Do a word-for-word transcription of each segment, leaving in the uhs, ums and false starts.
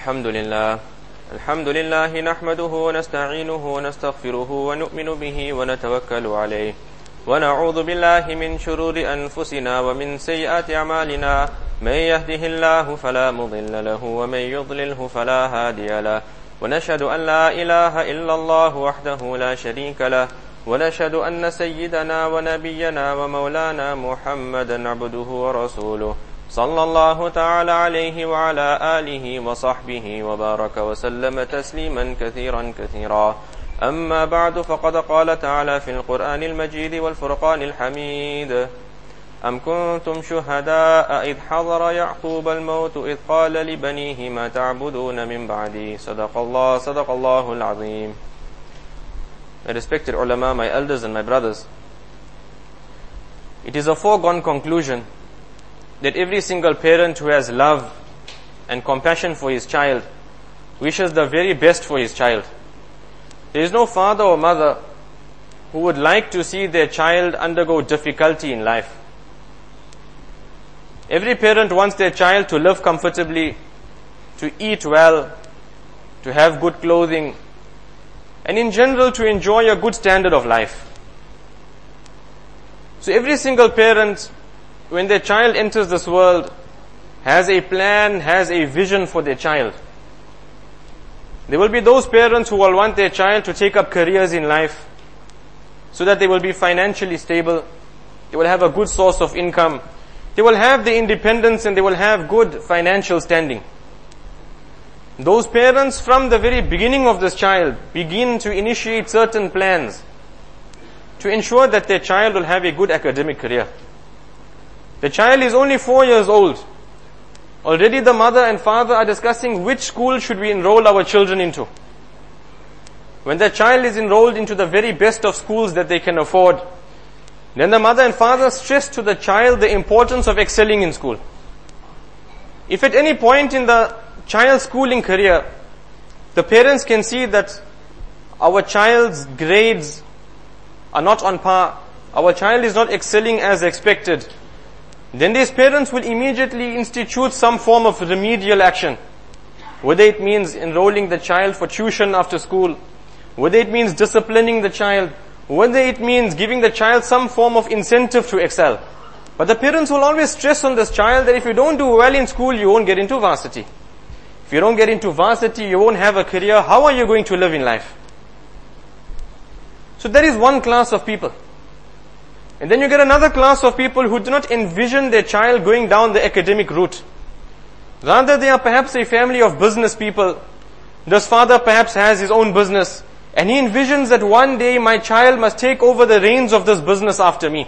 الحمد لله الحمد لله نحمده ونستعينه ونستغفره ونؤمن به ونتوكل عليه ونعوذ بالله من شرور أنفسنا ومن سيئات أعمالنا من يهده الله فلا مضل له ومن يضلله فلا هادي له ونشهد أن لا إله إلا الله وحده لا شريك له ونشهد أن سيدنا ونبينا ومولانا محمدا عبده ورسوله صلى الله تعالى عليه وعلى آله وصحبه وبارك وسلم تسليما كثيرا كثيرا أما بعد فقد قال تعالى في القرآن المجيد والفرقان الحميد أم كنتم شهداء إذ حضر يعقوب الموت إذ قال لبنيه ما تعبدون من بعدي صدق الله صدق الله العظيم. My respected ulama, my elders and my brothers, it is a foregone conclusion that every single parent who has love and compassion for his child wishes the very best for his child. There is no father or mother who would like to see their child undergo difficulty in life. Every parent wants their child to live comfortably, to eat well, to have good clothing, and in general to enjoy a good standard of life. So every single parent, when their child enters this world, has a plan, has a vision for their child. There will be those parents who will want their child to take up careers in life so that they will be financially stable, they will have a good source of income, they will have the independence and they will have good financial standing. Those parents from the very beginning of this child begin to initiate certain plans to ensure that their child will have a good academic career. The child is only four years old. Already the mother and father are discussing which school should we enroll our children into. When the child is enrolled into the very best of schools that they can afford, then the mother and father stress to the child the importance of excelling in school. If at any point in the child's schooling career, the parents can see that our child's grades are not on par, our child is not excelling as expected, then these parents will immediately institute some form of remedial action. Whether it means enrolling the child for tuition after school, whether it means disciplining the child, whether it means giving the child some form of incentive to excel. But the parents will always stress on this child that if you don't do well in school, you won't get into varsity. If you don't get into varsity, you won't have a career. How are you going to live in life? So there is one class of people. And then you get another class of people who do not envision their child going down the academic route. Rather, they are perhaps a family of business people. This father perhaps has his own business, and he envisions that one day my child must take over the reins of this business after me.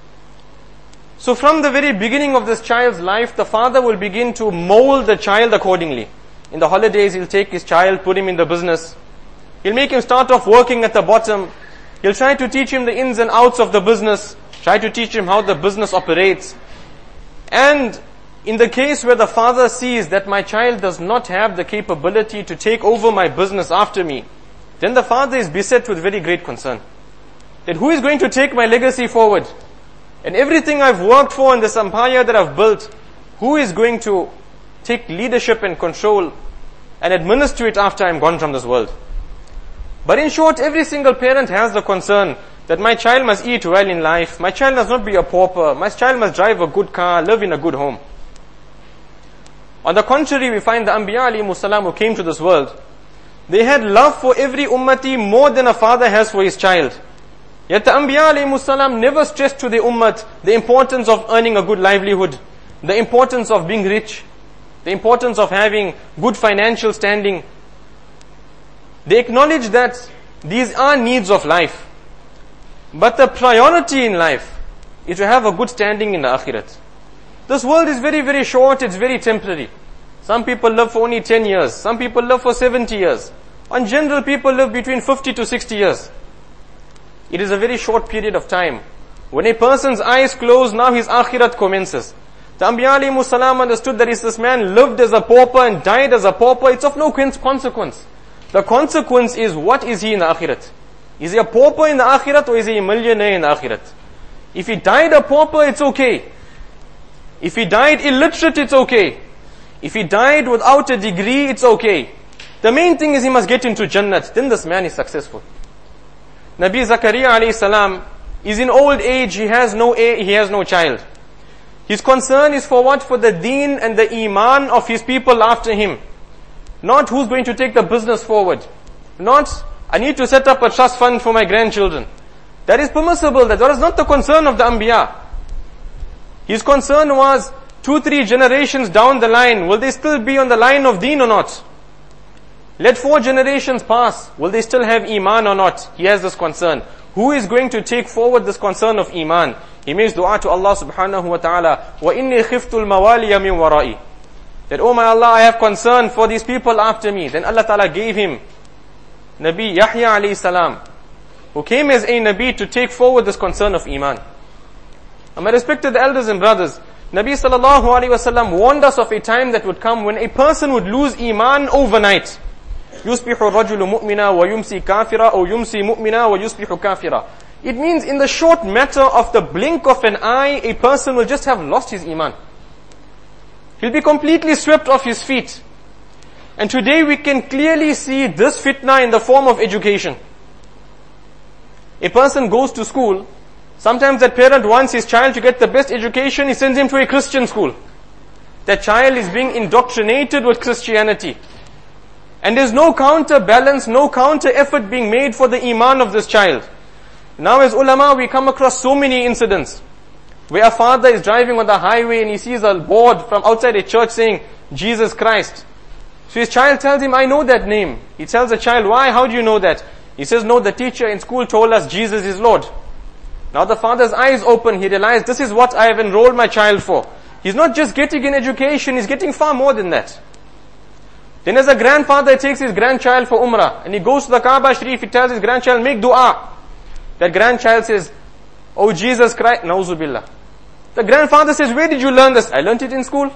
So from the very beginning of this child's life, the father will begin to mold the child accordingly. In the holidays, he'll take his child, put him in the business. He'll make him start off working at the bottom. He'll try to teach him the ins and outs of the business, try to teach him how the business operates. And in the case where the father sees that my child does not have the capability to take over my business after me, then the father is beset with very great concern. That who is going to take my legacy forward? And everything I've worked for in this empire that I've built, who is going to take leadership and control and administer it after I'm gone from this world? But in short, every single parent has the concern that my child must eat well in life, my child must not be a pauper, my child must drive a good car, live in a good home. On the contrary, we find the Anbiya alayhimus salam who came to this world, they had love for every ummati more than a father has for his child. Yet the Anbiya alayhimus salam never stressed to the ummat the importance of earning a good livelihood, the importance of being rich, the importance of having good financial standing. They acknowledge that these are needs of life. But the priority in life is to have a good standing in the akhirat. This world is very, very short, it's very temporary. Some people live for only ten years, some people live for seventy years. In general, people live between fifty to sixty years. It is a very short period of time. When a person's eyes close, now his akhirat commences. The Anbiya alayhimus salam understood that if this man lived as a pauper and died as a pauper, it's of no consequence. The consequence is, what is he in the akhirat? Is he a pauper in the akhirat or is he a millionaire in the akhirat? If he died a pauper, it's okay. If he died illiterate, it's okay. If he died without a degree, it's okay. The main thing is he must get into Jannat. Then this man is successful. Nabi Zakaria alayhi salam is in old age. He has no heir, he has no child. His concern is for what? For the deen and the iman of his people after him. Not who's going to take the business forward. Not, I need to set up a trust fund for my grandchildren. That is permissible. That was not the concern of the Anbiya. His concern was, two, three generations down the line, will they still be on the line of deen or not? Let four generations pass, will they still have iman or not? He has this concern. Who is going to take forward this concern of iman? He makes dua to Allah subhanahu wa ta'ala, وَإِنِّي خِفْتُ الْمَوَالِيَ مِنْ وَرَائِي. That, oh my Allah, I have concern for these people after me. Then Allah ta'ala gave him Nabi Yahya alayhi salam, who came as a Nabi to take forward this concern of iman. And my respected elders and brothers, Nabi sallallahu alayhi wa sallam warned us of a time that would come when a person would lose iman overnight. يُصْبِحُ الرَّجُلُ مُؤْمِنًا وَيُمْسِي كَافِرًا أو يُمْسِي مُؤْمِنًا وَيُصْبِحُ كَافِرًا. It means in the short matter of the blink of an eye, a person will just have lost his iman. He'll be completely swept off his feet. And today we can clearly see this fitna in the form of education. A person goes to school. Sometimes that parent wants his child to get the best education, he sends him to a Christian school. That child is being indoctrinated with Christianity. And there's no counterbalance, no counter effort being made for the iman of this child. Now as ulama, we come across so many incidents where a father is driving on the highway and he sees a board from outside a church saying, Jesus Christ. So his child tells him, I know that name. He tells the child, why? How do you know that? He says, no, the teacher in school told us Jesus is Lord. Now the father's eyes open, he realized this is what I have enrolled my child for. He's not just getting an education, he's getting far more than that. Then as a grandfather takes his grandchild for Umrah, and he goes to the Kaaba Sharif, he tells his grandchild, make dua. That grandchild says, oh Jesus Christ, Nauzubillah. The grandfather says, where did you learn this? I learnt it in school.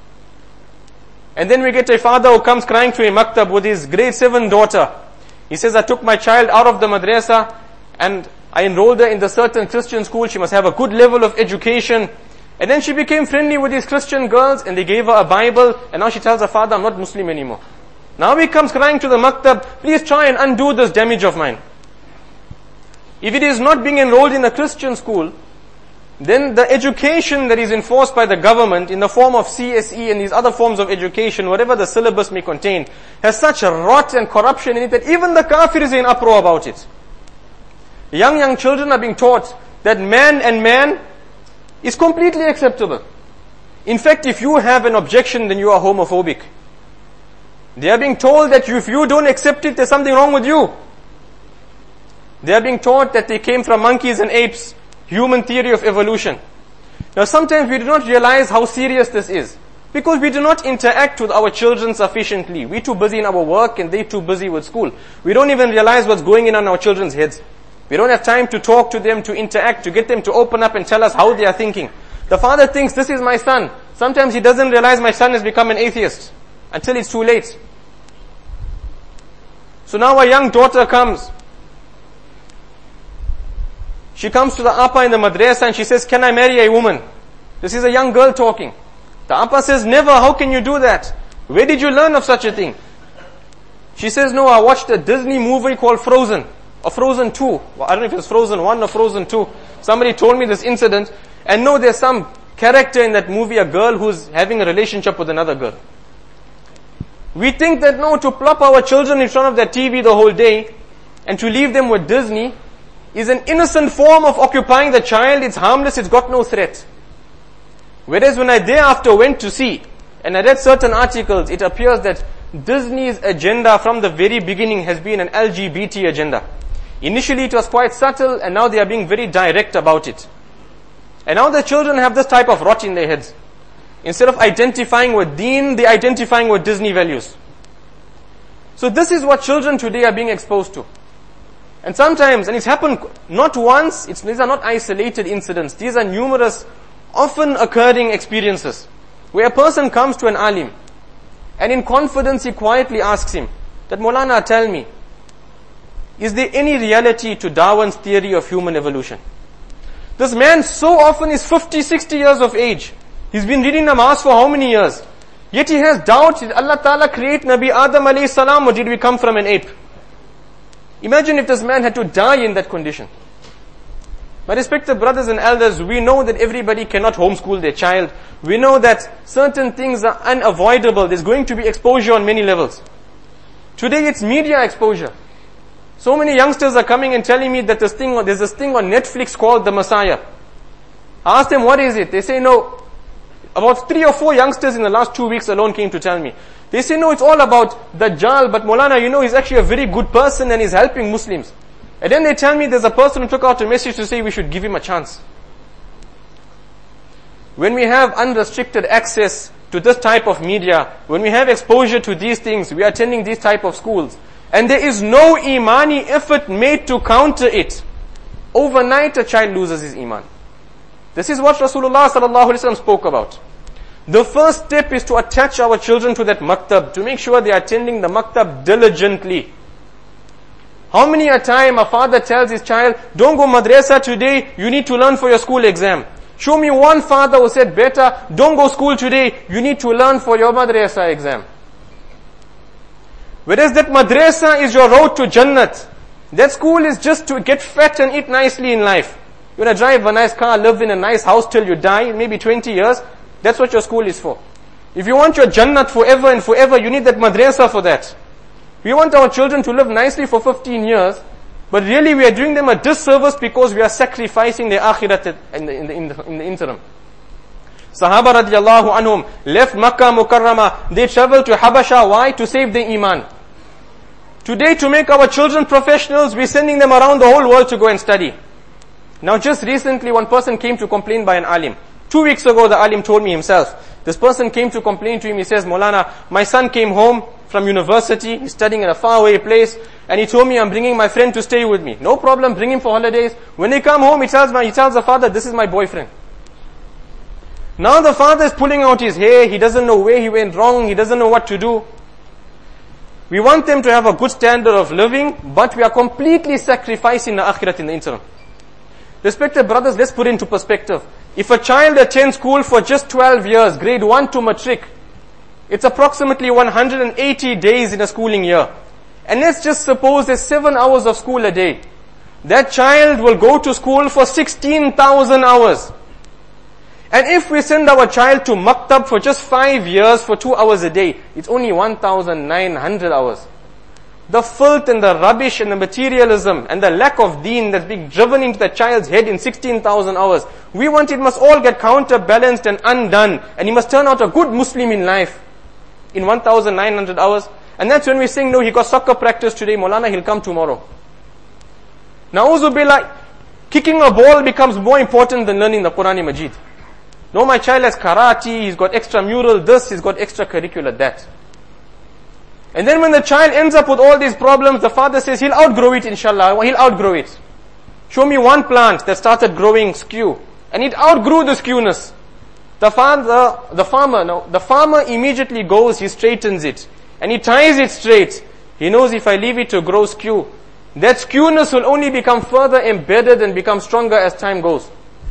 And then we get a father who comes crying to a maktab with his grade seven daughter. He says, I took my child out of the madrasa and I enrolled her in the certain Christian school. She must have a good level of education. And then she became friendly with these Christian girls and they gave her a Bible. And now she tells her father, I'm not Muslim anymore. Now he comes crying to the maktab, please try and undo this damage of mine. If it is not being enrolled in a Christian school, then the education that is enforced by the government in the form of C S E and these other forms of education, whatever the syllabus may contain, has such a rot and corruption in it that even the kafir is in uproar about it. Young, young children are being taught that man and man is completely acceptable. In fact, if you have an objection, then you are homophobic. They are being told that if you don't accept it, there's something wrong with you. They are being taught that they came from monkeys and apes. Human theory of evolution. Now sometimes we do not realize how serious this is. Because we do not interact with our children sufficiently. We're too busy in our work and they're too busy with school. We don't even realize what's going in on our children's heads. We don't have time to talk to them, to interact, to get them to open up and tell us how they are thinking. The father thinks, this is my son. Sometimes he doesn't realize my son has become an atheist. Until it's too late. So now a young daughter comes. She comes to the appa in the madrasa and she says, can I marry a woman? This is a young girl talking. The appa says, never, how can you do that? Where did you learn of such a thing? She says, no, I watched a Disney movie called Frozen. Or Frozen two. I don't know if it's Frozen one or Frozen two. Somebody told me this incident. And no, there's some character in that movie, a girl who's having a relationship with another girl. We think that no, to plop our children in front of their T V the whole day and to leave them with Disney is an innocent form of occupying the child. It's harmless, it's got no threat. Whereas when I thereafter went to see, and I read certain articles, it appears that Disney's agenda from the very beginning has been an L G B T agenda. Initially it was quite subtle, and now they are being very direct about it. And now the children have this type of rot in their heads. Instead of identifying with deen, they're identifying with Disney values. So this is what children today are being exposed to. And sometimes, and it's happened not once, it's, these are not isolated incidents. These are numerous, often occurring experiences. Where a person comes to an alim, and in confidence he quietly asks him, that Maulana, tell me, is there any reality to Darwin's theory of human evolution? This man so often is fifty, sixty years of age. He's been reading namaz for how many years? Yet he has doubts. Did Allah Ta'ala create Nabi Adam alayhi salam, or did we come from an ape? Imagine if this man had to die in that condition. My respected brothers and elders, we know that everybody cannot homeschool their child. We know that certain things are unavoidable. There's going to be exposure on many levels. Today it's media exposure. So many youngsters are coming and telling me that this thing, there's this thing on Netflix called The Messiah. I asked them, what is it? They say, no. About three or four youngsters in the last two weeks alone came to tell me. They say, no, it's all about Dajjal, but Maulana, you know, he's actually a very good person and he's helping Muslims. And then they tell me there's a person who took out a message to say we should give him a chance. When we have unrestricted access to this type of media, when we have exposure to these things, we are attending these type of schools, and there is no imani effort made to counter it, overnight a child loses his iman. This is what Rasulullah sallallahu alaihi wasallam spoke about. The first step is to attach our children to that maktab, to make sure they are attending the maktab diligently. How many a time a father tells his child, don't go madrasa today, you need to learn for your school exam. Show me one father who said, better, don't go school today, you need to learn for your madrasa exam. Whereas that madrasa is your road to Jannat. That school is just to get fat and eat nicely in life. You want to drive a nice car, live in a nice house till you die, maybe twenty years. That's what your school is for. If you want your Jannat forever and forever, you need that madrasa for that. We want our children to live nicely for fifteen years, but really we are doing them a disservice because we are sacrificing their akhirat in the, in the, in the, in the interim. Sahaba radiallahu anhum left Makkah Mukarramah. They traveled to Habasha. Why? To save their iman. Today, to make our children professionals, we're sending them around the whole world to go and study. Now just recently one person came to complain by an alim. Two weeks ago the alim told me himself. This person came to complain to him. He says, Maulana, my son came home from university. He's studying in a faraway place. And he told me, I'm bringing my friend to stay with me. No problem, bring him for holidays. When they come home, he tells my, he tells the father, this is my boyfriend. Now the father is pulling out his hair. He doesn't know where he went wrong. He doesn't know what to do. We want them to have a good standard of living, but we are completely sacrificing the akhirat in the interim. Respected brothers, let's put it into perspective. If a child attends school for just twelve years, grade one to matric, it's approximately one hundred eighty days in a schooling year. And let's just suppose there's seven hours of school a day. That child will go to school for sixteen thousand hours. And if we send our child to maktab for just five years for two hours a day, it's only one thousand nine hundred hours. The filth and the rubbish and the materialism and the lack of deen that's being driven into the child's head in sixteen thousand hours. We want it must all get counterbalanced and undone. And he must turn out a good Muslim in life in one thousand nine hundred hours. And that's when we're saying, no, he got soccer practice today, Maulana, he'll come tomorrow. Na'uzu billah, kicking a ball becomes more important than learning the Quran Majid. No, my child has karate, he's got extramural this, he's got extracurricular that. And then when the child ends up with all these problems, the father says, he'll outgrow it, inshallah, he'll outgrow it. Show me one plant that started growing skew, and it outgrew the skewness. The father, the farmer, no, the farmer immediately goes, he straightens it, and he ties it straight. He knows if I leave it to grow skew, that skewness will only become further embedded and become stronger as time goes.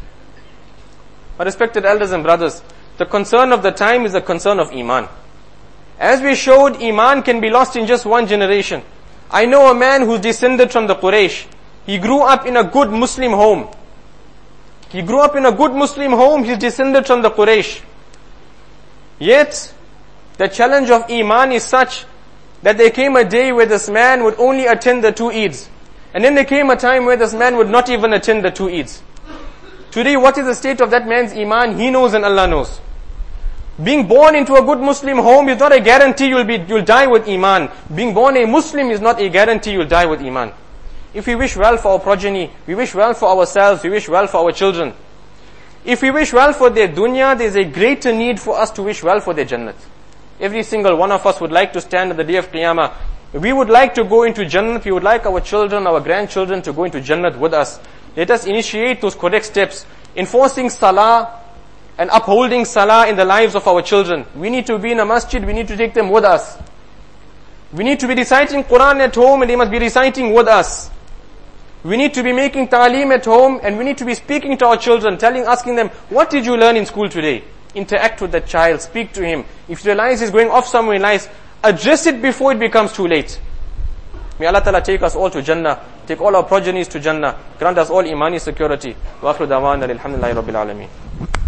My respected elders and brothers, the concern of the time is the concern of Iman. As we showed, Iman can be lost in just one generation. I know a man who's descended from the Quraysh. He grew up in a good Muslim home. He grew up in a good Muslim home, he's descended from the Quraysh. Yet, the challenge of Iman is such that there came a day where this man would only attend the two Eids. And then there came a time where this man would not even attend the two Eids. Today, what is the state of that man's Iman? He knows and Allah knows. Being born into a good Muslim home is not a guarantee you'll be, you'll die with Iman. Being born a Muslim is not a guarantee you'll die with Iman. If we wish well for our progeny, we wish well for ourselves, we wish well for our children. If we wish well for their dunya, there's a greater need for us to wish well for their Jannat. Every single one of us would like to stand at the day of Qiyamah. We would like to go into Jannat, we would like our children, our grandchildren to go into Jannat with us. Let us initiate those correct steps, enforcing salah and upholding salah in the lives of our children. We need to be in a masjid, we need to take them with us. We need to be reciting Quran at home and they must be reciting with us. We need to be making ta'aleem at home and we need to be speaking to our children, telling, asking them, what did you learn in school today? Interact with that child, speak to him. If you realize he's going off somewhere nice, address it before it becomes too late. May Allah Ta'ala take us all to Jannah, take all our progenies to Jannah, grant us all imani security. Wa akhiru da'wana alhamdulillahi rabbil alameen.